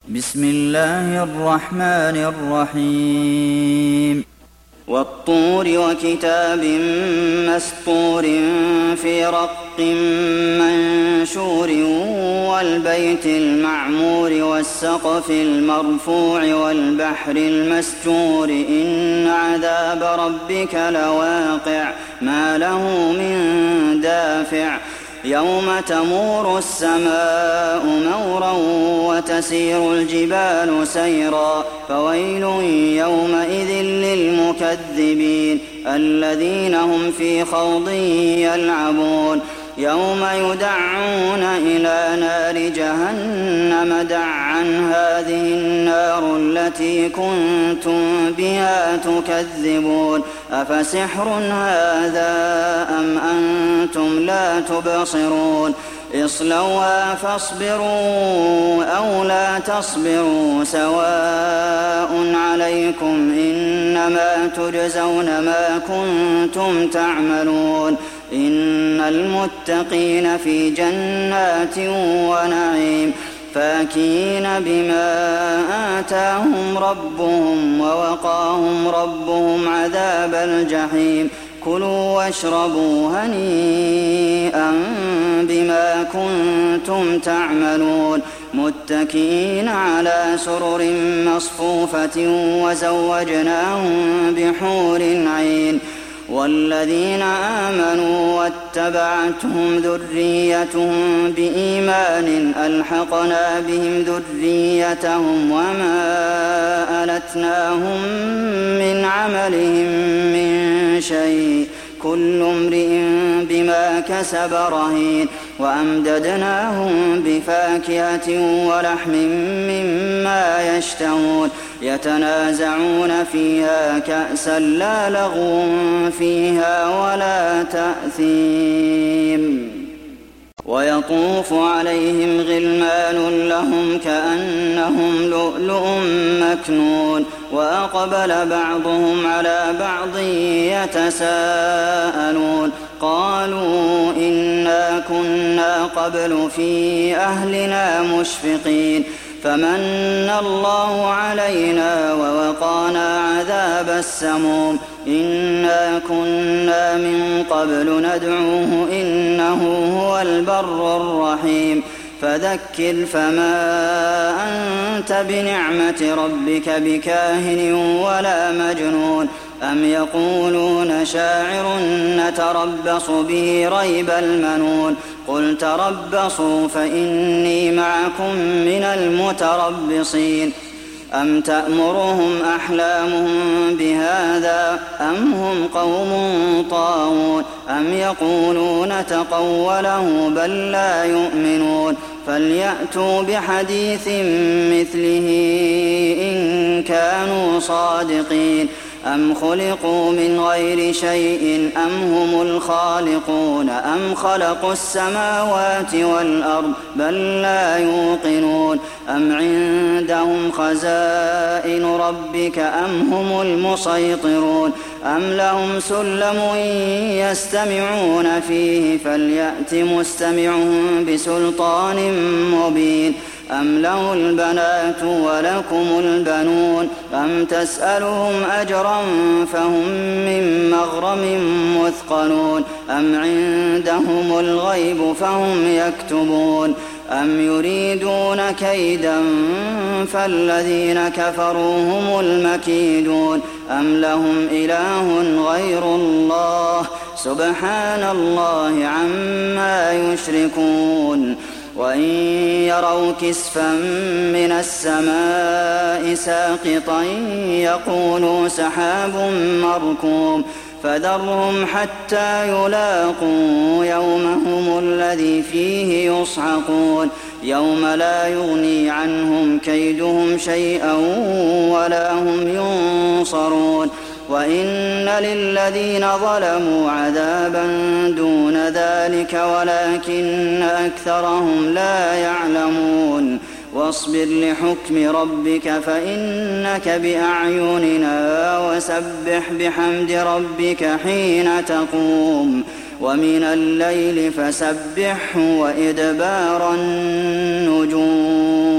بسم الله الرحمن الرحيم والطور وكتاب مسطور في رق منشور والبيت المعمور والسقف المرفوع والبحر المسجور إن عذاب ربك لواقع ما له من دافع يوم تمور السماء مورا وتسير الجبال سيرا فويل يومئذ للمكذبين الذين هم في خوض يلعبون يوم يدعون إلى نار جهنم دعا هذه النار التي كنتم بها تكذبون أفسحر هذا أم أنتم لا تبصرون اصلوها فاصبروا أو لا تصبروا سواء عليكم إنما تجزون ما كنتم تعملون إن المتقين في جنات ونعيم فاكهين بما آتاهم ربهم ووقاهم ربهم عذاب الجحيم كلوا واشربوا هنيئا بما كنتم تعملون متكئين على سرر مصفوفة وزوجناهم بحور عين والذين آمنوا واتبعتهم ذريتهم بإيمان ألحقنا بهم ذريتهم وما ألتناهم من عملهم من شيء كل امرئ بما كسب رهين وأمددناهم بفاكهة ولحم مما يشتهون يتنازعون فيها كأسا لا لغو فيها ولا تأثيم ويطوف عليهم غلمان لهم كأنهم لؤلؤ مكنون وأقبل بعضهم على بعض يتساءلون قالوا إنا كنا قبل في أهلنا مشفقين فمن الله علينا ووقانا عذاب السموم إنا كنا من قبل ندعوه إنه هو البر الرحيم فذكر فما أنت بنعمة ربك بكاهن ولا مجنون أم يقولون شاعر نتربص به ريب المنون قل تربصوا فإني معكم من المتربصين أم تأمرهم أحلامهم بهذا أم هم قوم طاغون أم يقولون تقوله بل لا يؤمنون فليأتوا بحديث مثله إن كانوا صادقين أم خلقوا من غير شيء أم هم الخالقون أم خلقوا السماوات والأرض بل لا يوقنون أم عندهم خزائن ربك أم هم المسيطرون أم لهم سلم يستمعون فيه فليأت مستمعهم بسلطان مبين أم له البنات ولكم البنون أم تسألهم أجرا فهم من مغرم مثقلون أم عندهم الغيب فهم يكتبون أم يريدون كيدا فالذين كفروا هم المكيدون أم لهم إله غير الله سبحان الله عما يشركون وإن يروا كسفا من السماء ساقطا يقولوا سحاب مركوم فذرهم حتى يلاقوا يومهم الذي فيه يصعقون يوم لا يغني عنهم كيدهم شيئا ولا هم ينصرون وإن للذين ظلموا عذابا دون ذلك ولكن أكثرهم لا يعلمون واصبر لحكم ربك فإنك بأعيننا وسبح بحمد ربك حين تقوم ومن الليل فسبحه وإدبار النجوم